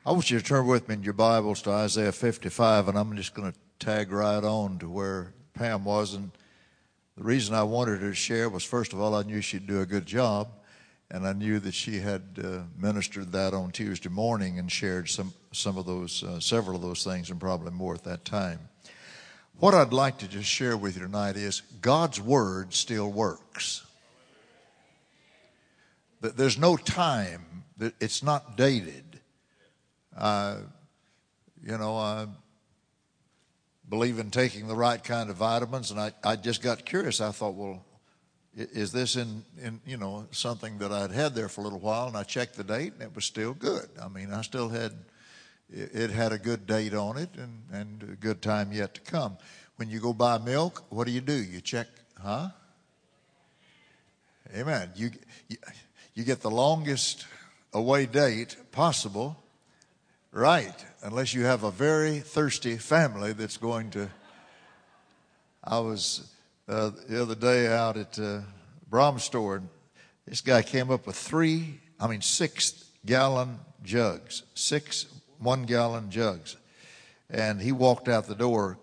I want you to turn with me in your Bibles to Isaiah 55, and I'm just going to tag right on to where Pam was. And the reason I wanted her to share was, first of all, I knew she'd do a good job, and I knew that she had ministered that on Tuesday morning and shared some of those, several of those things, and probably more at that time. What I'd like to just share with you tonight is God's Word still works. There's no time. It's not dated. I believe in taking the right kind of vitamins, and I just got curious. I thought, well, is this in something that I'd had there for a little while? And I checked the date, and it was still good. I mean, I still had a good date on it, and a good time yet to come. When you go buy milk, what do? You check, huh? Amen. You get the longest away date possible. Right, unless you have a very thirsty family that's going to. I was the other day out at Brahms store, and this guy came up with 6 gallon jugs, 6 1-gallon jugs, and he walked out the door.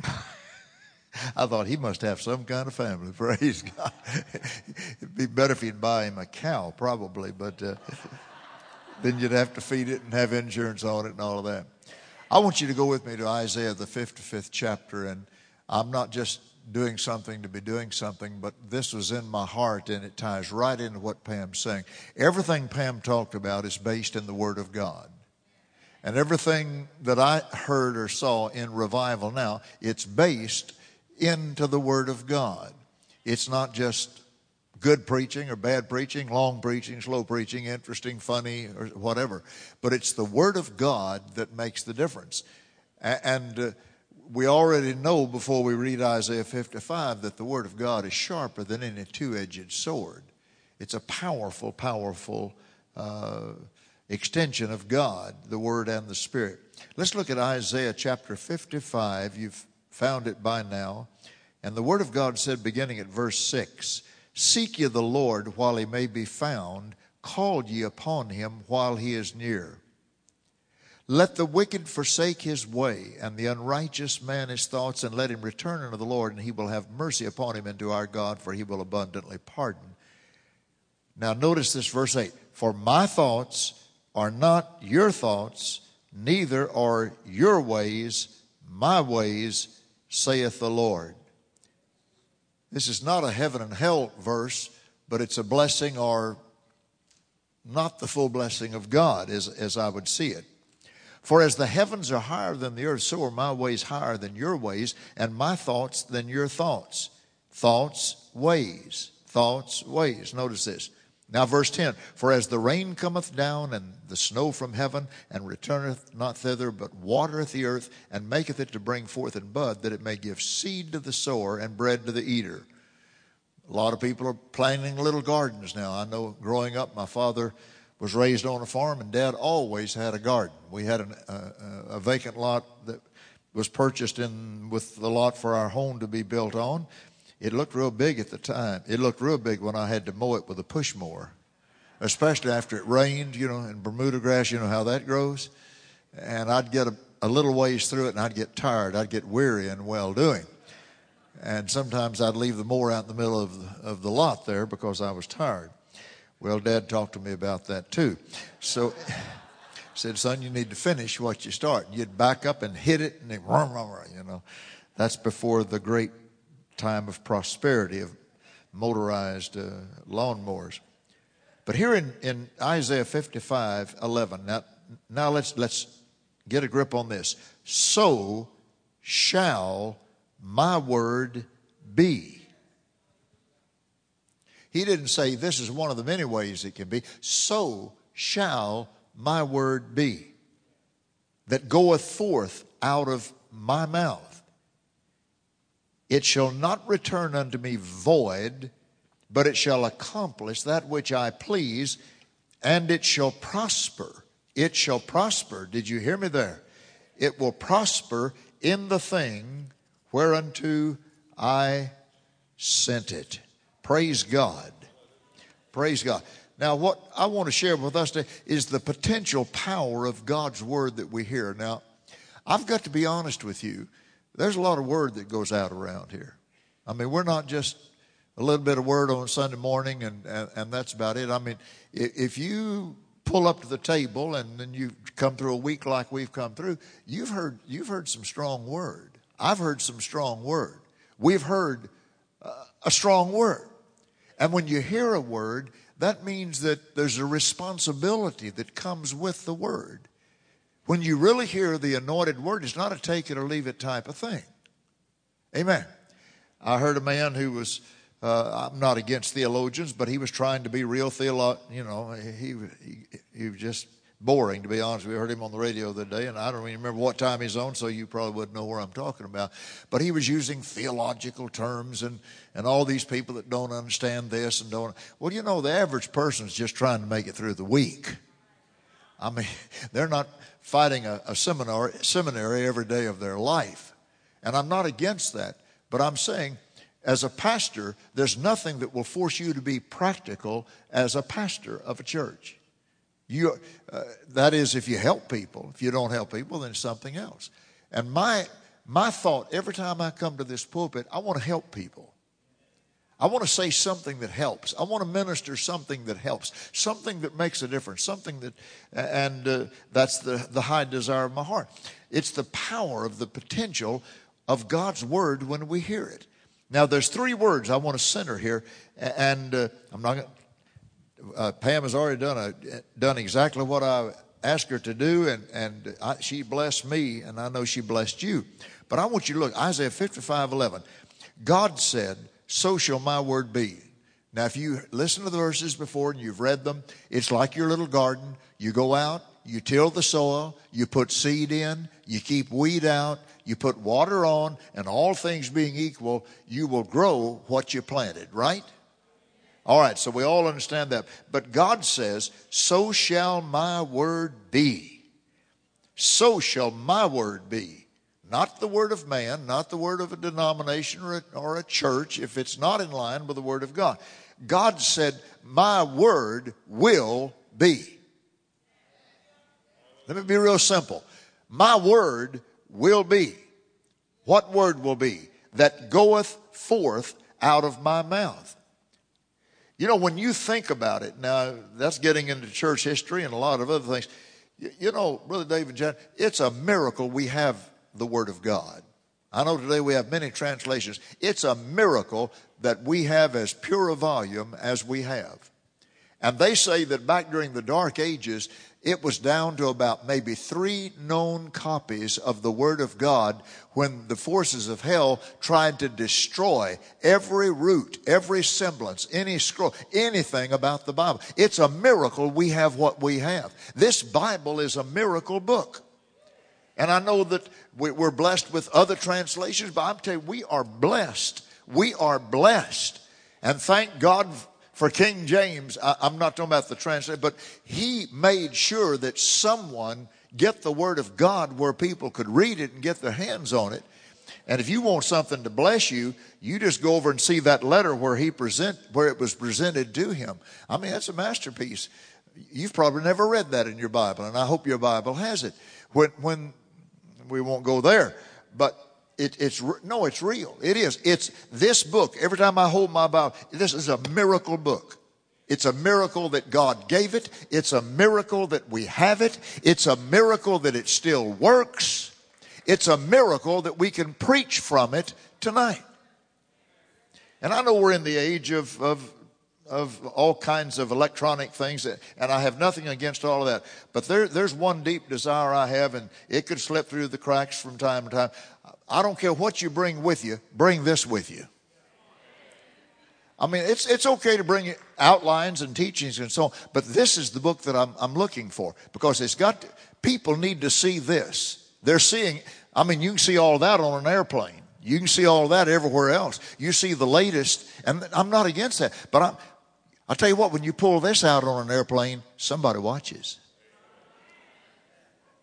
I thought he must have some kind of family. Praise God. It'd be better if he'd buy him a cow, probably, but. Then you'd have to feed it and have insurance on it and all of that. I want you to go with me to Isaiah, the 55th chapter, and I'm not just doing something to be doing something, but this was in my heart, and it ties right into what Pam's saying. Everything Pam talked about is based in the Word of God. And everything that I heard or saw in revival now, it's based into the Word of God. It's not just good preaching or bad preaching, long preaching, slow preaching, interesting, funny, or whatever. But it's the Word of God that makes the difference. And we already know before we read Isaiah 55 that the Word of God is sharper than any two-edged sword. It's a powerful, powerful extension of God, the Word and the Spirit. Let's look at Isaiah chapter 55. You've found it by now. And the Word of God said, beginning at verse 6, "Seek ye the Lord while he may be found, call ye upon him while he is near. Let the wicked forsake his way, and the unrighteous man his thoughts, and let him return unto the Lord, and he will have mercy upon him, and to our God, for he will abundantly pardon." Now notice this verse 8. "For my thoughts are not your thoughts, neither are your ways my ways, saith the Lord." This is not a heaven and hell verse, but it's a blessing, or not the full blessing of God as I would see it. "For as the heavens are higher than the earth, so are my ways higher than your ways, and my thoughts than your thoughts." Thoughts, ways. Thoughts, ways. Notice this. Now verse 10, "For as the rain cometh down, and the snow from heaven, and returneth not thither, but watereth the earth, and maketh it to bring forth and bud, that it may give seed to the sower, and bread to the eater." A lot of people are planting little gardens now. I know growing up, my father was raised on a farm, and Dad always had a garden. We had a vacant lot that was purchased with the lot for our home to be built on. It looked real big at the time. It looked real big when I had to mow it with a push mower, especially after it rained, and Bermuda grass, how that grows. And I'd get a little ways through it, and I'd get tired. I'd get weary in well-doing. And sometimes I'd leave the mower out in the middle of the lot there because I was tired. Well, Dad talked to me about that too. So he said, "Son, you need to finish what you start." And you'd back up and hit it, and it, That's before the great time of prosperity of motorized lawnmowers. But here in Isaiah 55:11, now let's get a grip on this. "So shall my word be." He didn't say this is one of the many ways it can be. "So shall my word be, that goeth forth out of my mouth. It shall not return unto me void, but it shall accomplish that which I please, and it shall prosper." It shall prosper. Did you hear me there? It will prosper in the thing whereunto I sent it. Praise God. Praise God. Now, what I want to share with us today is the potential power of God's word that we hear. Now, I've got to be honest with you. There's a lot of word that goes out around here. I mean, we're not just a little bit of word on Sunday morning and that's about it. I mean, if you pull up to the table and then you come through a week like we've come through, you've heard some strong word. I've heard some strong word. We've heard a strong word. And when you hear a word, that means that there's a responsibility that comes with the word. When you really hear the anointed word, it's not a take it or leave it type of thing. Amen. I heard a man who was, I'm not against theologians, but he was trying to be real theologian. You know, he was just boring, to be honest. We heard him on the radio the other day, and I don't even remember what time he's on, so you probably wouldn't know where I'm talking about. But he was using theological terms and all these people that don't understand this and don't. Well, you know, the average person's just trying to make it through the week. I mean, they're not fighting a seminary every day of their life. And I'm not against that. But I'm saying, as a pastor, there's nothing that will force you to be practical as a pastor of a church. That is, if you help people. If you don't help people, then it's something else. And my thought, every time I come to this pulpit, I want to help people. I want to say something that helps. I want to minister something that helps, something that makes a difference, something that, and that's the high desire of my heart. It's the power of the potential of God's word when we hear it. Now, there's three words I want to center here, and I'm not going to. Pam has already done exactly what I asked her to do, and she blessed me, and I know she blessed you. But I want you to look, Isaiah 55:11. God said, "So shall my word be." Now, if you listen to the verses before and you've read them, it's like your little garden. You go out, you till the soil, you put seed in, you keep weed out, you put water on, and all things being equal, you will grow what you planted, right? All right, so we all understand that. But God says, "So shall my word be." So shall my word be. Not the word of man, not the word of a denomination or a church, if it's not in line with the word of God. God said, "My word will be." Let me be real simple. My word will be. What word will be? That goeth forth out of my mouth. You know, when you think about it, now that's getting into church history and a lot of other things. You know, Brother David John, it's a miracle we have the Word of God. I know today we have many translations. It's a miracle that we have as pure a volume as we have. And they say that back during the Dark Ages, it was down to about maybe 3 known copies of the Word of God when the forces of hell tried to destroy every root, every semblance, any scroll, anything about the Bible. It's a miracle we have what we have. This Bible is a miracle book. And I know that we're blessed with other translations, but I'm telling you, we are blessed. We are blessed. And thank God for King James. I'm not talking about the translation, but he made sure that someone get the Word of God where people could read it and get their hands on it. And if you want something to bless you, you just go over and see that letter where it was presented to him. I mean, that's a masterpiece. You've probably never read that in your Bible, and I hope your Bible has it. When we won't go there, but it's real. It is. It's this book. Every time I hold my Bible, this is a miracle book. It's a miracle that God gave it. It's a miracle that we have it. It's a miracle that it still works. It's a miracle that we can preach from it tonight. And I know we're in the age of all kinds of electronic things, and I have nothing against all of that. But there's one deep desire I have, and it could slip through the cracks from time to time. I don't care what you bring with you, bring this with you. I mean, it's okay to bring outlines and teachings and so on, but this is the book that I'm looking for, because people need to see this. They're seeing, I mean, you can see all that on an airplane. You can see all that everywhere else. You see the latest, and I'm not against that, but I'll tell you what, when you pull this out on an airplane, somebody watches.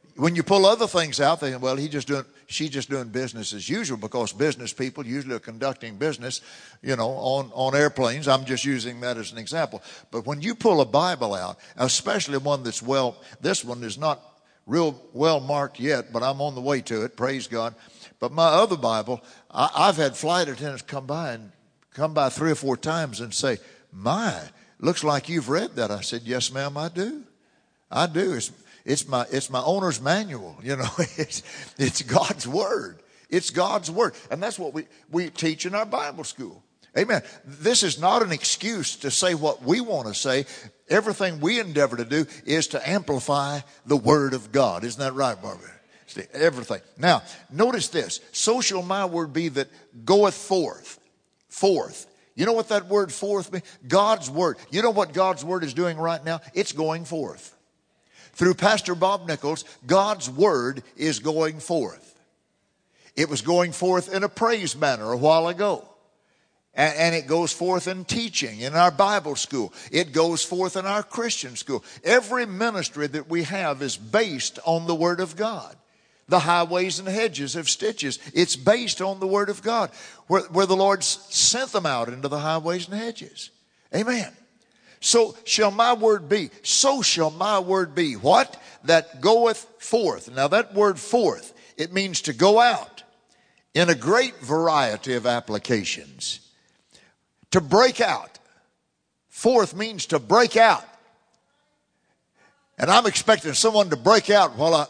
When you pull other things out, they think, well, she's just doing business as usual, because business people usually are conducting business, on airplanes. I'm just using that as an example. But when you pull a Bible out, especially one that's this one is not real well marked yet, but I'm on the way to it, praise God. But my other Bible, I've had flight attendants come by 3 or 4 times and say, my, looks like you've read that. I said, yes, ma'am, I do. It's my owner's manual. It's God's word. It's God's word. And that's what we teach in our Bible school. Amen. This is not an excuse to say what we want to say. Everything we endeavor to do is to amplify the word of God. Isn't that right, Barbara? Everything. Now, notice this. So shall my word be that goeth forth. Forth. You know what that word forth means? God's word. You know what God's word is doing right now? It's going forth. Through Pastor Bob Nichols, God's word is going forth. It was going forth in a praise manner a while ago. And it goes forth in teaching in our Bible school. It goes forth in our Christian school. Every ministry that we have is based on the Word of God. The highways and hedges of stitches. It's based on the Word of God. Where the Lord sent them out into the highways and hedges. Amen. So shall my word be. So shall my word be. What? That goeth forth. Now that word forth, it means to go out in a great variety of applications. To break out. Forth means to break out. And I'm expecting someone to break out while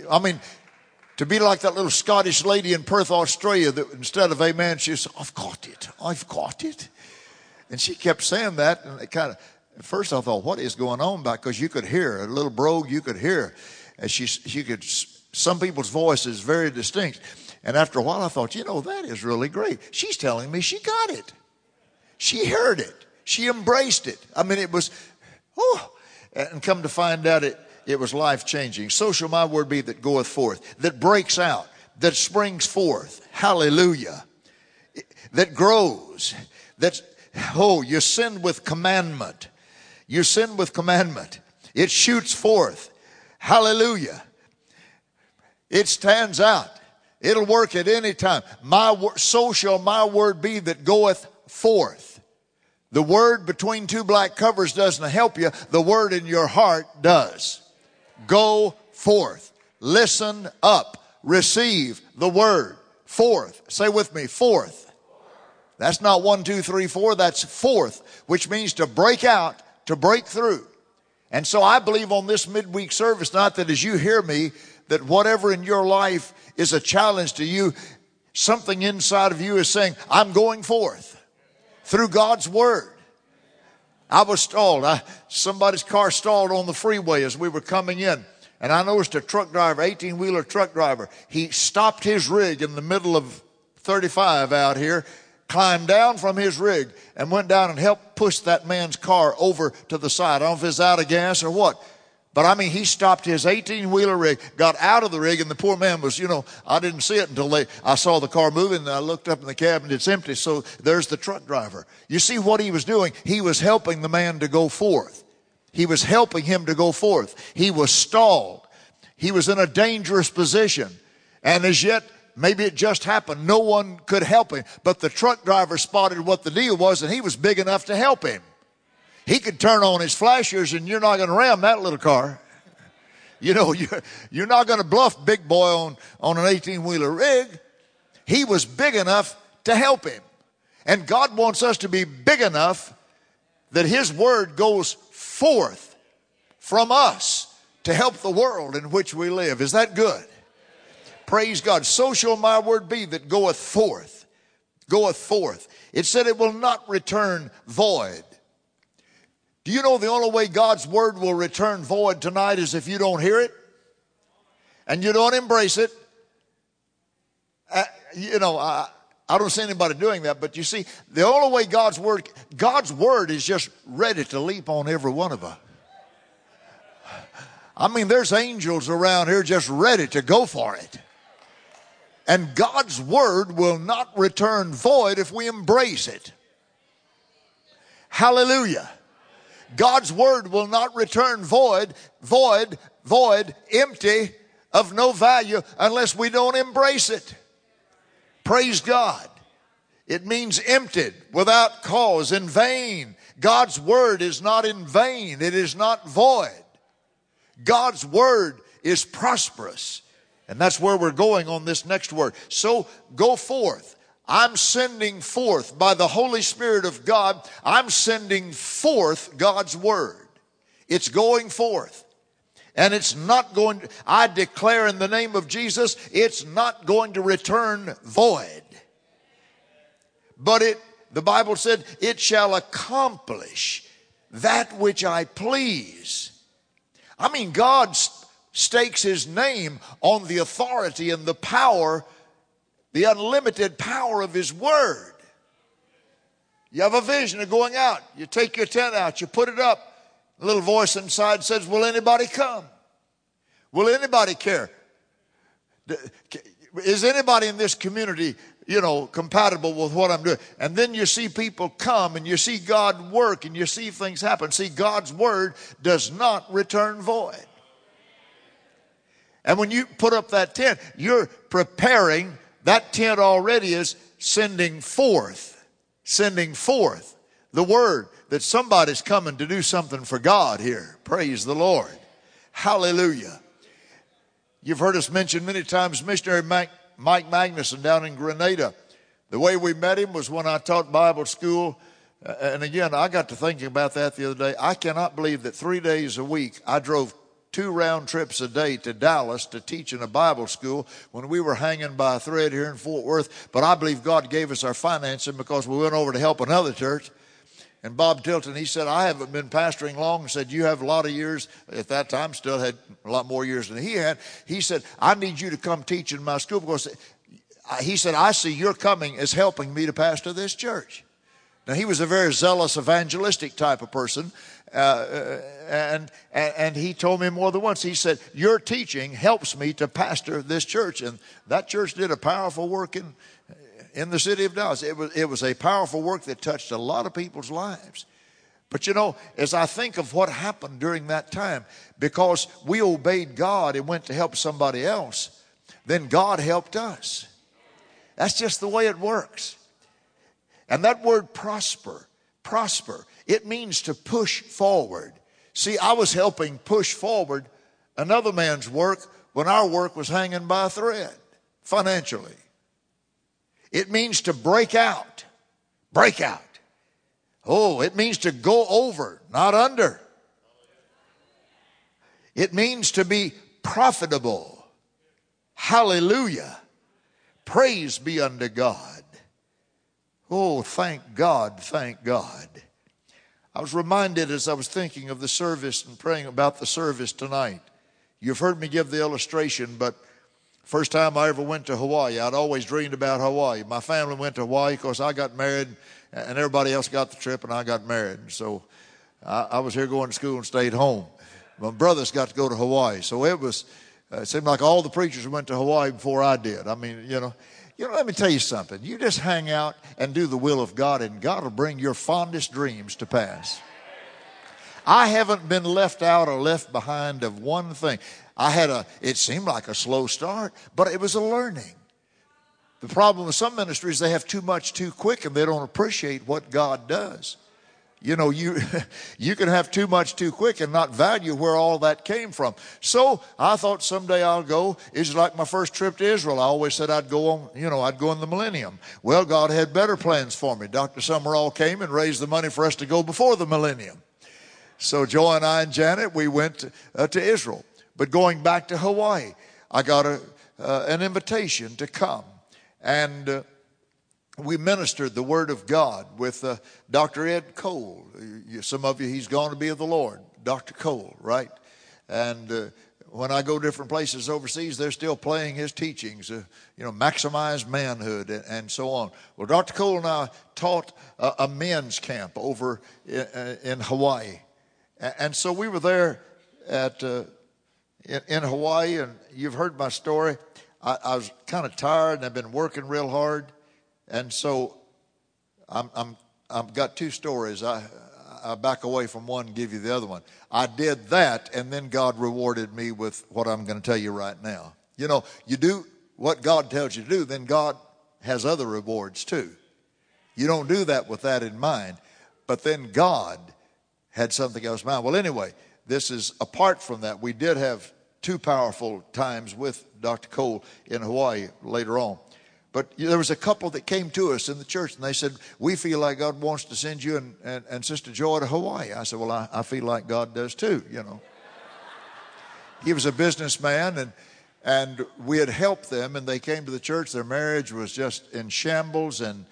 to be like that little Scottish lady in Perth, Australia, that instead of amen, she said, I've got it. And she kept saying that, and it at first I thought, what is going on back? Because you could hear, a little brogue, you could hear. And some people's voice is very distinct. And after a while I thought, that is really great. She's telling me she got it. She heard it. She embraced it. It was, and come to find out it was life-changing. So shall my word be that goeth forth, that breaks out, that springs forth. Hallelujah. That grows. You sin with commandment. You sin with commandment. It shoots forth. Hallelujah. It stands out. It'll work at any time. So shall my word be that goeth forth. The word between 2 black covers doesn't help you. The word in your heart does. Go forth. Listen up. Receive the word. Forth. Say with me, forth. That's not 1, 2, 3, 4. That's forth, which means to break out, to break through. And so I believe on this midweek service, not that as you hear me, that whatever in your life is a challenge to you, something inside of you is saying, I'm going forth. Through God's word. I was stalled. Somebody's car stalled on the freeway as we were coming in. And I noticed a truck driver, 18-wheeler truck driver. He stopped his rig in the middle of 35 out here, climbed down from his rig, and went down and helped push that man's car over to the side. I don't know if it's out of gas or what. But he stopped his 18-wheeler rig, got out of the rig, and the poor man was, I didn't see it until I saw the car moving, and I looked up in the cab and it's empty. So there's the truck driver. You see what he was doing? He was helping the man to go forth. He was helping him to go forth. He was stalled. He was in a dangerous position. And as yet, maybe it just happened. No one could help him. But the truck driver spotted what the deal was, and he was big enough to help him. He could turn on his flashers and you're not going to ram that little car. You're not going to bluff big boy on an 18-wheeler rig. He was big enough to help him. And God wants us to be big enough that his word goes forth from us to help the world in which we live. Is that good? Praise God. So shall my word be that goeth forth. Goeth forth. It said it will not return void. Do you know the only way God's word will return void tonight is if you don't hear it and you don't embrace it? I don't see anybody doing that, but you see, the only way God's word is just ready to leap on every one of us. There's angels around here just ready to go for it. And God's word will not return void if we embrace it. Hallelujah. God's word will not return void, empty, of no value unless we don't embrace it. Praise God. It means emptied, without cause, in vain. God's word is not in vain. It is not void. God's word is prosperous. And that's where we're going on this next word. So go forth. I'm sending forth by the Holy Spirit of God. I'm sending forth God's word. It's going forth. And it's not going to, I declare in the name of Jesus, it's not going to return void. But the Bible said, it shall accomplish that which I please. I mean, God stakes his name on the authority and the power, the unlimited power of his word. You have a vision of going out. You take your tent out. You put it up. A little voice inside says, will anybody come? Will anybody care? Is anybody in this community, compatible with what I'm doing? And then you see people come and you see God work and you see things happen. See, God's word does not return void. And when you put up that tent, you're preparing. That tent already is sending forth the word that somebody's coming to do something for God here. Praise the Lord. Hallelujah. You've heard us mention many times missionary Mike Magnuson down in Grenada. The way we met him was when I taught Bible school. And again, I got to thinking about that the other day. I cannot believe that 3 days a week I drove 2 round trips a day to Dallas to teach in a Bible school when we were hanging by a thread here in Fort Worth. But I believe God gave us our financing because we went over to help another church. And Bob Tilton, he said, I haven't been pastoring long. And said, you have a lot of years. At that time, still had a lot more years than he had. He said, I need you to come teach in my school because he said, I see your coming as helping me to pastor this church. Now, he was a very zealous, evangelistic type of person. And he told me more than once, he said, your teaching helps me to pastor this church. And that church did a powerful work in the city of Dallas. It was a powerful work that touched a lot of people's lives. But as I think of what happened during that time, because we obeyed God and went to help somebody else, then God helped us. That's just the way it works. And that word prosper, it means to push forward. See, I was helping push forward another man's work when our work was hanging by a thread financially. It means to break out. Oh, it means to go over, not under. It means to be profitable. Hallelujah. Praise be unto God. Oh, thank God, thank God. I was reminded as I was thinking of the service and praying about the service tonight. You've heard me give the illustration, but first time I ever went to Hawaii, I'd always dreamed about Hawaii. My family went to Hawaii because I got married and everybody else got the trip and I got married. So I was here going to school and stayed home. My brothers got to go to Hawaii. So it seemed like all the preachers went to Hawaii before I did. I mean, let me tell you something. You just hang out and do the will of God and God will bring your fondest dreams to pass. I haven't been left out or left behind of one thing. It seemed like a slow start, but it was a learning. The problem with some ministries, they have too much too quick and they don't appreciate what God does. You can have too much too quick and not value where all that came from. So I thought someday I'll go. It's like my first trip to Israel. I always said I'd go in the millennium. Well, God had better plans for me. Dr. Summerall came and raised the money for us to go before the millennium. So Joe and I and Janet, we went to Israel. But going back to Hawaii, I got an invitation to come. And we ministered the Word of God with Dr. Ed Cole. Some of you, he's gone to be with the Lord. Dr. Cole, right? And when I go different places overseas, they're still playing his teachings, maximize manhood and so on. Well, Dr. Cole and I taught a men's camp over in Hawaii. And so we were there in Hawaii, and you've heard my story. I was kind of tired, and I've been working real hard. And so I've got 2 stories. I back away from one and give you the other one. I did that, and then God rewarded me with what I'm going to tell you right now. You know, you do what God tells you to do, then God has other rewards too. You don't do that with that in mind. But then God had something else in mind. Well, anyway, this is apart from that. We did have 2 powerful times with Dr. Cole in Hawaii later on. But there was a couple that came to us in the church, and they said, we feel like God wants to send you and Sister Joy to Hawaii. I said, well, I feel like God does too, you know. He was a businessman, and we had helped them, and they came to the church. Their marriage was just in shambles, and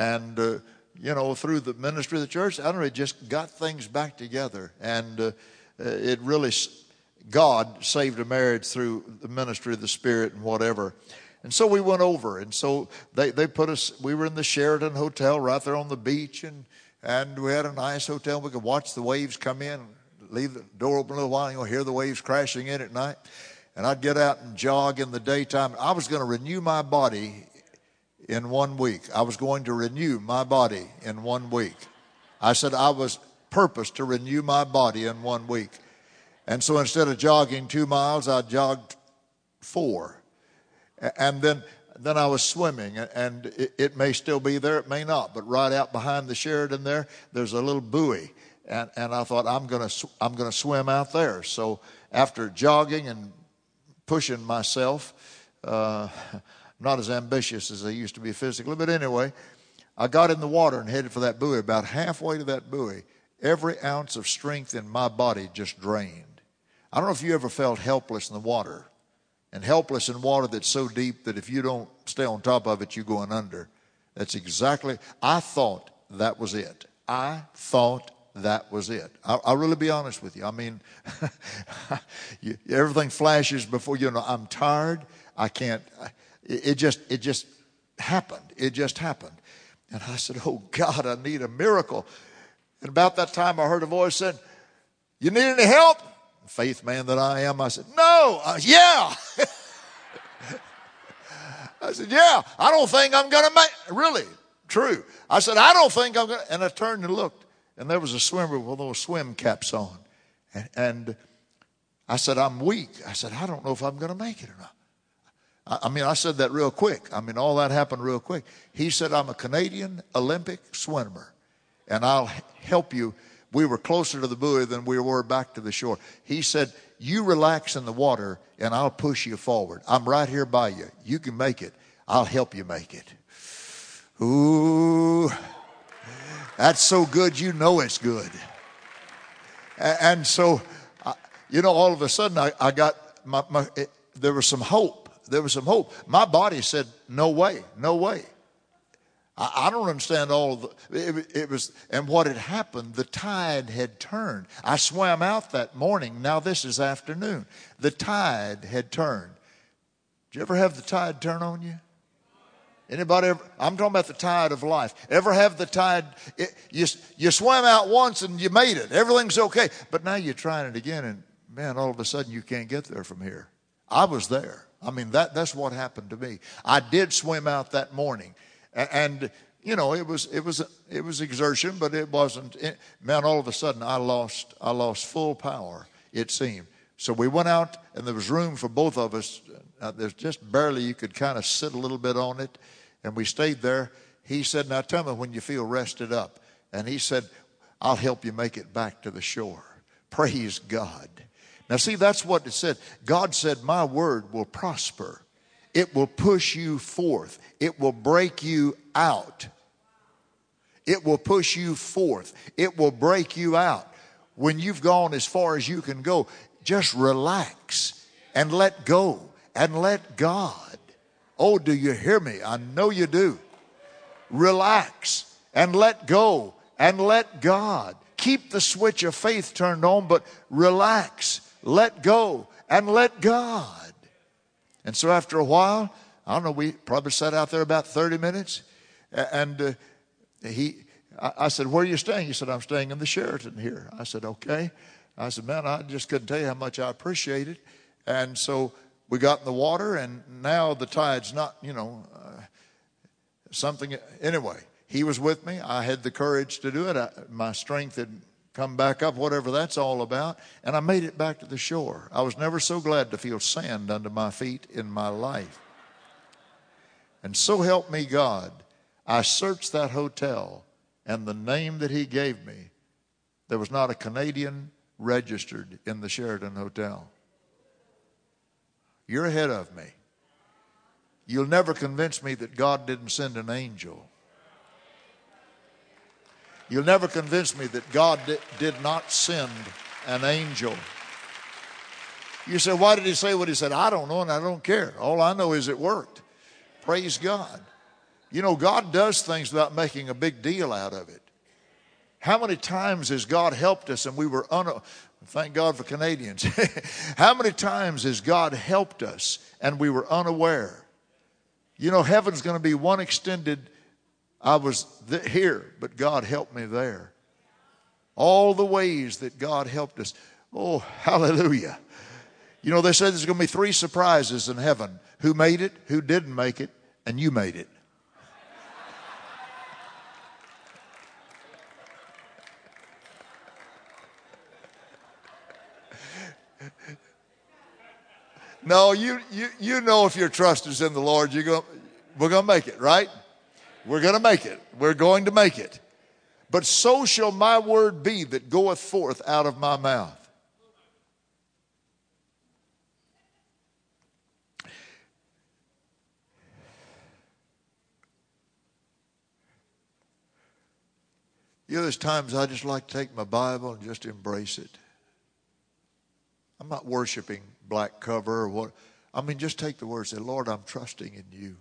you know, through the ministry of the church, I don't know, it just got things back together. And it really, God saved a marriage through the ministry of the Spirit and whatever. And so we went over, and so they put us, we were in the Sheraton Hotel right there on the beach, and we had a nice hotel. We could watch the waves come in, leave the door open a little while, and you'll hear the waves crashing in at night. And I'd get out and jog in the daytime. I was going to renew my body in 1 week. I was going to renew my body in 1 week. I said I was purposed to renew my body in 1 week. And so instead of jogging 2 miles, I jogged 4. And then I was swimming, and it may still be there, it may not, but right out behind the Sheraton there's a little buoy, and I thought I'm gonna swim out there. So after jogging and pushing myself, not as ambitious as I used to be physically, but anyway, I got in the water and headed for that buoy. About halfway to that buoy, every ounce of strength in my body just drained. I don't know if you ever felt helpless in the water. And helpless in water that's so deep that if you don't stay on top of it, you're going under. That's exactly, I thought that was it. I thought that was it. I'll really be honest with you. I mean, everything flashes before, you know, I'm tired. I can't, it just happened. It just happened. And I said, oh God, I need a miracle. And about that time I heard a voice said, you need any help? Faith man that I am, I said, no, yeah. I said, yeah, I don't think I'm going to make it. Really, true. I said, I don't think I'm going to. And I turned and looked, and there was a swimmer with those swim caps on. And I said, I'm weak. I said, I don't know if I'm going to make it or not. I mean, I said that real quick. I mean, all that happened real quick. He said, I'm a Canadian Olympic swimmer, and I'll help you. We were closer to the buoy than we were back to the shore. He said, you relax in the water and I'll push you forward. I'm right here by you. You can make it. I'll help you make it. Ooh, that's so good, you know it's good. And so, you know, all of a sudden I got, there was some hope. There was some hope. My body said, no way, no way. I don't understand all of it was, and what had happened, the tide had turned. I swam out that morning. Now this is afternoon. The tide had turned. Did you ever have the tide turn on you? Anybody ever? I'm talking about the tide of life. Ever have the tide? You swam out once and you made it. Everything's okay. But now you're trying it again, and man, all of a sudden you can't get there from here. I was there. I mean, that's what happened to me. I did swim out that morning. And you know, it was exertion, but it wasn't. Man, all of a sudden, I lost full power. It seemed. So we went out, and there was room for both of us. There's just barely you could kind of sit a little bit on it, and we stayed there. He said, "Now tell me when you feel rested up." And he said, "I'll help you make it back to the shore." Praise God. Now, see, that's what it said. God said, "My word will prosper. It will push you forth. It will break you out. It will push you forth. It will break you out. When you've gone as far as you can go, just relax and let go and let God." Oh, do you hear me? I know you do. Relax and let go and let God. Keep the switch of faith turned on, but relax, let go, and let God. And so after a while, I don't know, we probably sat out there about 30 minutes. And I said, "Where are you staying?" He said, "I'm staying in the Sheraton here." I said, "Okay." I said, "Man, I just couldn't tell you how much I appreciate it." And so we got in the water, and now the tide's not, you know, something. Anyway, he was with me. I had the courage to do it. My strength had come back up, whatever that's all about, and I made it back to the shore. I was never so glad to feel sand under my feet in my life. And so help me God, I searched that hotel, and the name that he gave me, there was not a Canadian registered in the Sheraton Hotel. You're ahead of me. You'll never convince me that God didn't send an angel. You'll never convince me that God did not send an angel. You say, why did he say what he said? I don't know, and I don't care. All I know is it worked. Praise God. You know, God does things without making a big deal out of it. How many times has God helped us and we were thank God for Canadians. How many times has God helped us and we were unaware? You know, heaven's going to be one extended, I was here, but God helped me there. All the ways that God helped us. Oh, hallelujah. You know, they said there's going to be 3 surprises in heaven. Who made it, who didn't make it, and you made it. No, you know if your trust is in the Lord, we're going to make it, right? We're going to make it. We're going to make it. But so shall my word be that goeth forth out of my mouth. You know, there's times I just like to take my Bible and just embrace it. I'm not worshiping black cover or what. I mean, just take the word and say, Lord, I'm trusting in you.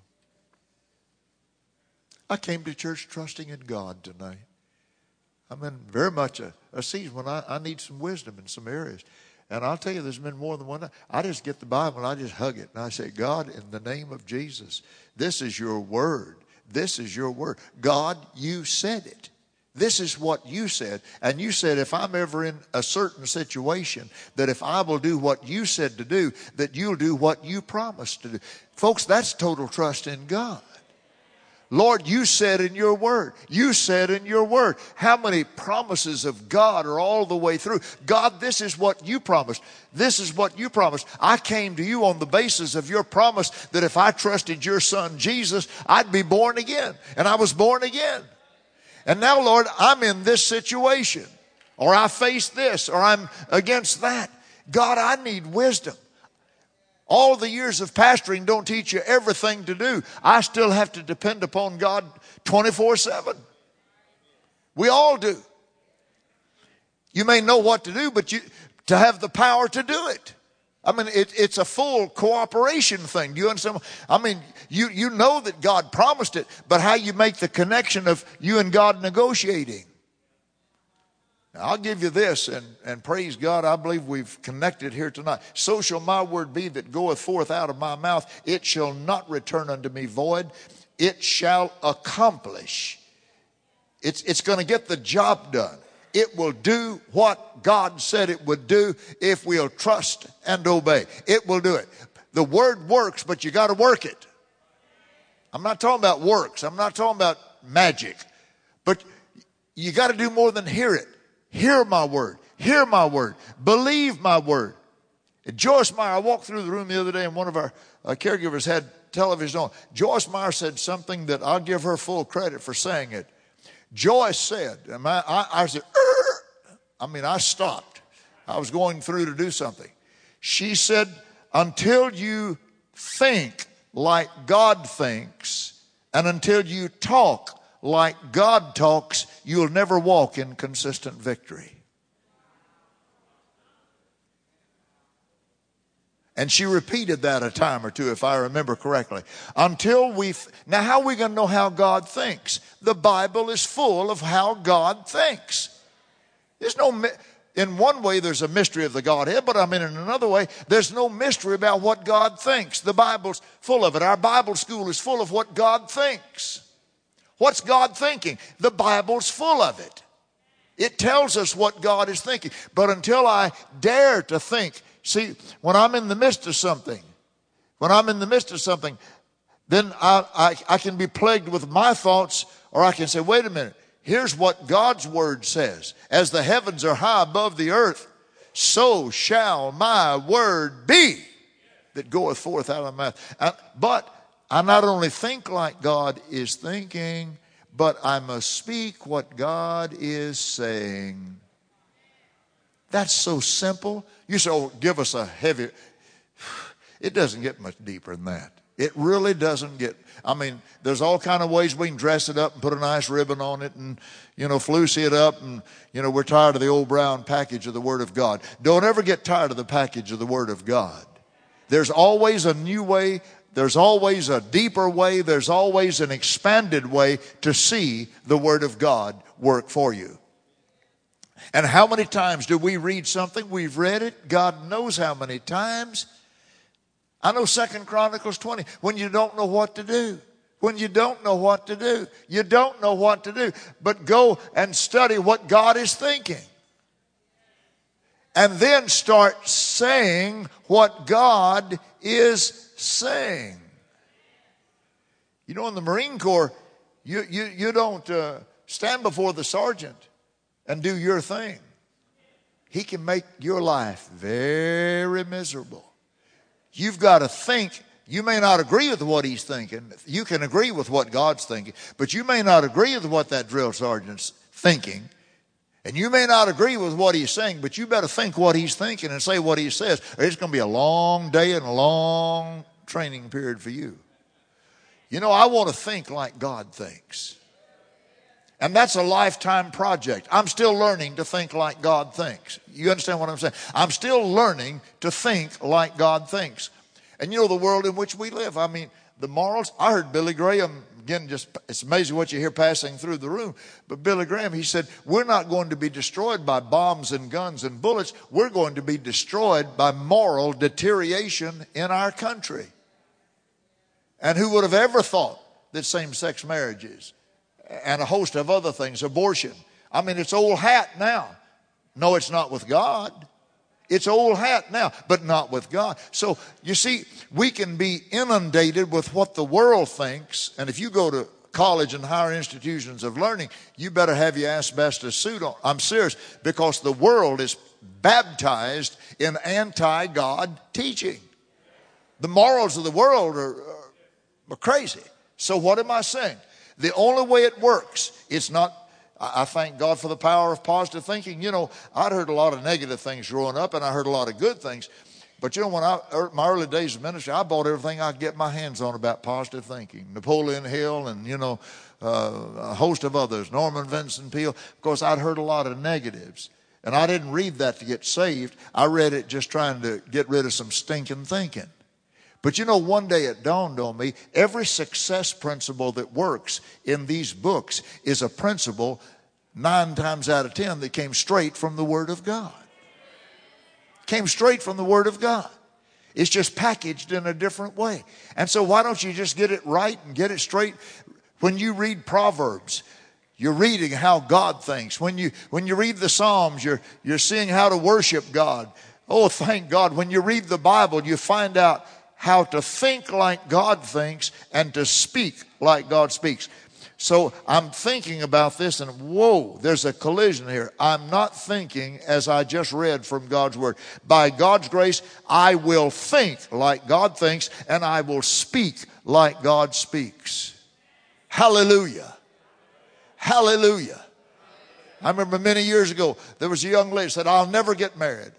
I came to church trusting in God tonight. I'm in very much a season when I need some wisdom in some areas. And I'll tell you, there's been more than one night. I just get the Bible and I just hug it. And I say, God, in the name of Jesus, this is your word. This is your word. God, you said it. This is what you said. And you said if I'm ever in a certain situation, that if I will do what you said to do, that you'll do what you promised to do. Folks, that's total trust in God. Lord, you said in your word. You said in your word. How many promises of God are all the way through? God, this is what you promised. This is what you promised. I came to you on the basis of your promise that if I trusted your son Jesus, I'd be born again. And I was born again. And now, Lord, I'm in this situation, or I face this, or I'm against that. God, I need wisdom. All the years of pastoring don't teach you everything to do. I still have to depend upon God 24/7. We all do. You may know what to do, but to have the power to do it. I mean, it's a full cooperation thing. Do you understand? I mean, you know that God promised it, but how you make the connection of you and God negotiating. Now, I'll give you this, and praise God, I believe we've connected here tonight. So shall my word be that goeth forth out of my mouth. It shall not return unto me void. It shall accomplish. It's going to get the job done. It will do what God said it would do if we'll trust and obey. It will do it. The word works, but you got to work it. I'm not talking about works. I'm not talking about magic. But you got to do more than hear it. Hear my word. Hear my word. Believe my word. And Joyce Meyer, I walked through the room the other day and one of our caregivers had television on. Joyce Meyer said something that I'll give her full credit for saying it. Joyce said, and I said, I stopped. I was going through to do something. She said, until you think like God thinks, and until you talk like God talks, you'll never walk in consistent victory. And she repeated that a time or two, if I remember correctly. Now how are we going to know how God thinks? The Bible is full of how God thinks. In one way there's a mystery of the Godhead, but in another way, there's no mystery about what God thinks. The Bible's full of it. Our Bible school is full of what God thinks. What's God thinking? The Bible's full of it. It tells us what God is thinking. But until I dare to think, see, when I'm in the midst of something, then I can be plagued with my thoughts, or I can say, wait a minute, Here's what God's word says. As the heavens are high above the earth, so shall my word be that goeth forth out of my mouth. But I not only think like God is thinking, but I must speak what God is saying. That's so simple. You say, oh, give us a heavy. It doesn't get much deeper than that. It really doesn't get. I mean, there's all kind of ways we can dress it up and put a nice ribbon on it and, flusy it up. And, we're tired of the old brown package of the Word of God. Don't ever get tired of the package of the Word of God. There's always a new way. There's always a deeper way. There's always an expanded way to see the Word of God work for you. And how many times do we read something? We've read it. God knows how many times. I know 2 Chronicles 20, when you don't know what to do. When you don't know what to do. You don't know what to do. But go and study what God is thinking. And then start saying what God is saying. In the Marine Corps, you don't stand before the sergeant and do your thing. He can make your life very miserable. You've got to think. You may not agree with what he's thinking. You can agree with what God's thinking, but you may not agree with what that drill sergeant's thinking. And you may not agree with what he's saying, but you better think what he's thinking and say what he says, or it's going to be a long day and a long training period for you. I want to think like God thinks. And that's a lifetime project. I'm still learning to think like God thinks. You understand what I'm saying? I'm still learning to think like God thinks. And the world in which we live. I mean, the morals. I heard Billy Graham, again, it's amazing what you hear passing through the room. But Billy Graham, he said, we're not going to be destroyed by bombs and guns and bullets. We're going to be destroyed by moral deterioration in our country. And who would have ever thought that same-sex marriages and a host of other things, abortion. I mean, it's old hat now. No, it's not with God. It's old hat now, but not with God. So, you see, we can be inundated with what the world thinks. And if you go to college and higher institutions of learning, you better have your asbestos suit on. I'm serious, because the world is baptized in anti-God teaching. The morals of the world are crazy. So what am I saying? The only way it works, it's not, I thank God for the power of positive thinking. I'd heard a lot of negative things growing up, and I heard a lot of good things. But when my early days of ministry, I bought everything I could get my hands on about positive thinking. Napoleon Hill and, a host of others, Norman Vincent Peale. Of course, I'd heard a lot of negatives. And I didn't read that to get saved. I read it just trying to get rid of some stinking thinking. But one day it dawned on me, every success principle that works in these books is a principle 9 times out of 10 that came straight from the Word of God. Came straight from the Word of God. It's just packaged in a different way. And so why don't you just get it right and get it straight? When you read Proverbs, you're reading how God thinks. When you read the Psalms, you're seeing how to worship God. Oh, thank God. When you read the Bible, you find out how to think like God thinks and to speak like God speaks. So I'm thinking about this, and whoa, there's a collision here. I'm not thinking as I just read from God's Word. By God's grace, I will think like God thinks, and I will speak like God speaks. Hallelujah. Hallelujah. I remember many years ago, there was a young lady who said, I'll never get married.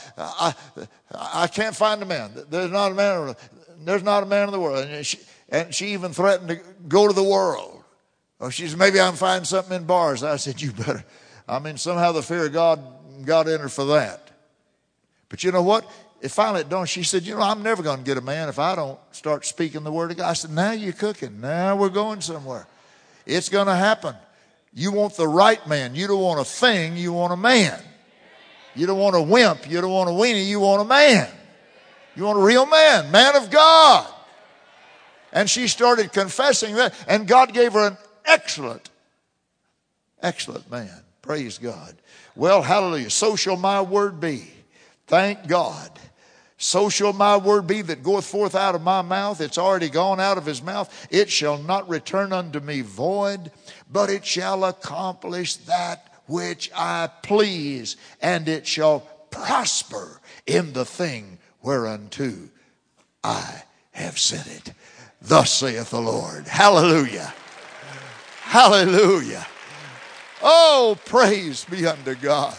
I can't find a man. There's not a man in the world. And she even threatened to go to the world. Or she said, maybe I can find something in bars. I said, you better. Somehow the fear of God got in her for that. But you know what? It finally dawned. She said, I'm never going to get a man if I don't start speaking the Word of God. I said, now you're cooking. Now we're going somewhere. It's going to happen. You want the right man. You don't want a thing. You want a man. You don't want a wimp. You don't want a weenie. You want a man. You want a real man. Man of God. And she started confessing that. And God gave her an excellent man. Praise God. Well, hallelujah. So shall my word be. Thank God. So shall my word be that goeth forth out of my mouth. It's already gone out of his mouth. It shall not return unto me void, but it shall accomplish that which I please, and it shall prosper in the thing whereunto I have sent it. Thus saith the Lord. Hallelujah. Hallelujah. Oh, praise be unto God.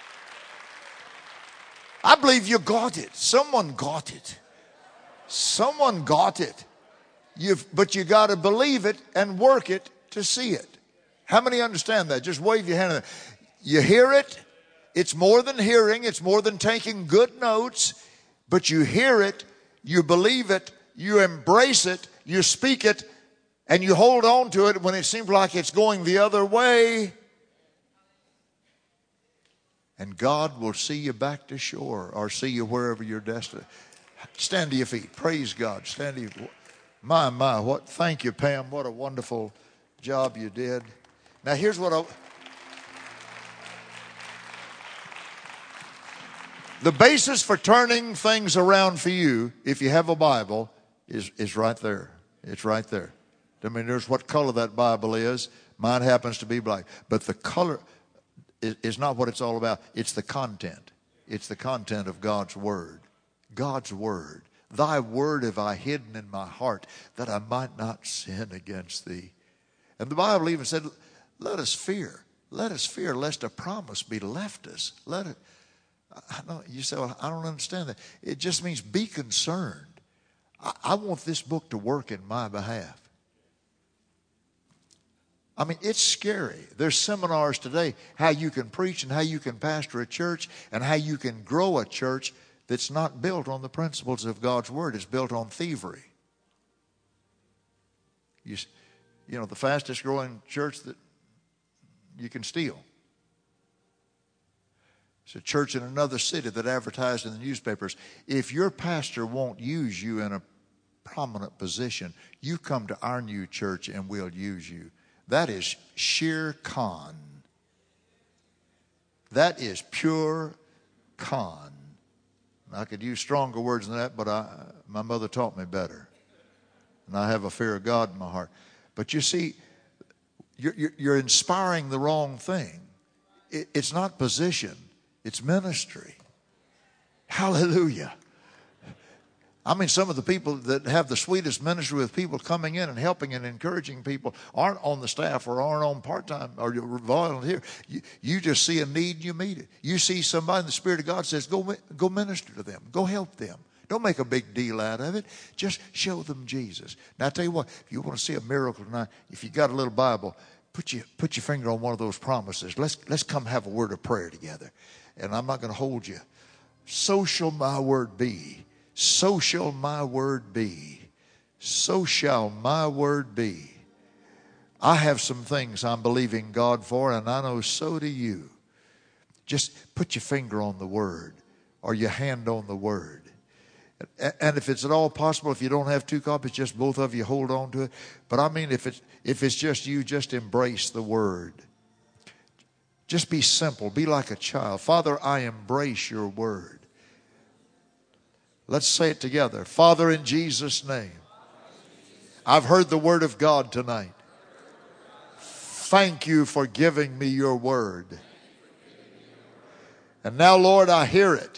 I believe you got it. Someone got it. Someone got it. But you got to believe it and work it to see it. How many understand that? Just wave your hand. You hear it. It's more than hearing. It's more than taking good notes. But you hear it. You believe it. You embrace it. You speak it. And you hold on to it when it seems like it's going the other way. And God will see you back to shore or see you wherever you're destined. Stand to your feet. Praise God. Stand to your feet. My, what? Thank you, Pam. What a wonderful job you did. Now, here's what the basis for turning things around for you, if you have a Bible, is right there. It's right there. I mean, there's what color that Bible is. Mine happens to be black. But the color is not what it's all about. It's the content. It's the content of God's Word. God's Word. Thy word have I hidden in my heart that I might not sin against thee. And the Bible even said, let us fear. Let us fear lest a promise be left us. You say, well, I don't understand that. It just means be concerned. I want this book to work in my behalf. I mean, it's scary. There's seminars today how you can preach and how you can pastor a church and how you can grow a church that's not built on the principles of God's Word. It's built on thievery. You know, the fastest growing church that you can steal. It's a church in another city that advertised in the newspapers. If your pastor won't use you in a prominent position, you come to our new church and we'll use you. That is sheer con. That is pure con. I could use stronger words than that, but my mother taught me better. And I have a fear of God in my heart. But you see, you're inspiring the wrong thing. It's not position. It's ministry. Hallelujah. I mean, some of the people that have the sweetest ministry with people coming in and helping and encouraging people aren't on the staff or aren't on part-time or volunteer. You just see a need and you meet it. You see somebody and the Spirit of God says, go minister to them. Go help them. Don't make a big deal out of it. Just show them Jesus. Now, I tell you what, if you want to see a miracle tonight, if you got a little Bible, put your finger on one of those promises. Let's come have a word of prayer together. And I'm not going to hold you. So shall my word be. So shall my word be. So shall my word be. I have some things I'm believing God for, and I know so do you. Just put your finger on the word or your hand on the word. And if it's at all possible, if you don't have two copies, just both of you hold on to it. But I mean, if it's just you, just embrace the word. Just be simple. Be like a child. Father, I embrace your word. Let's say it together. Father, in Jesus' name, I've heard the word of God tonight. Thank you for giving me your word. And now, Lord, I hear it.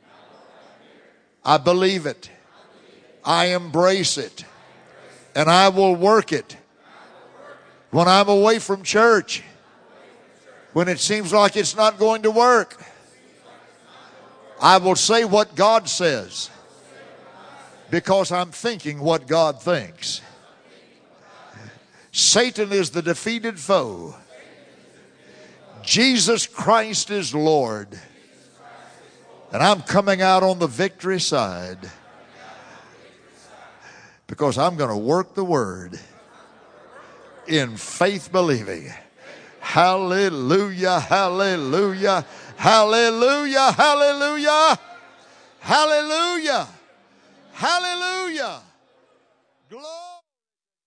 I believe it. I embrace it. And I will work it. When I'm away from church, when it seems like it's not going to work, I will say what God says because I'm thinking what God thinks. Satan is the defeated foe. Jesus Christ is Lord. And I'm coming out on the victory side because I'm going to work the word in faith believing. Hallelujah, hallelujah, hallelujah, hallelujah, hallelujah, hallelujah. Glory.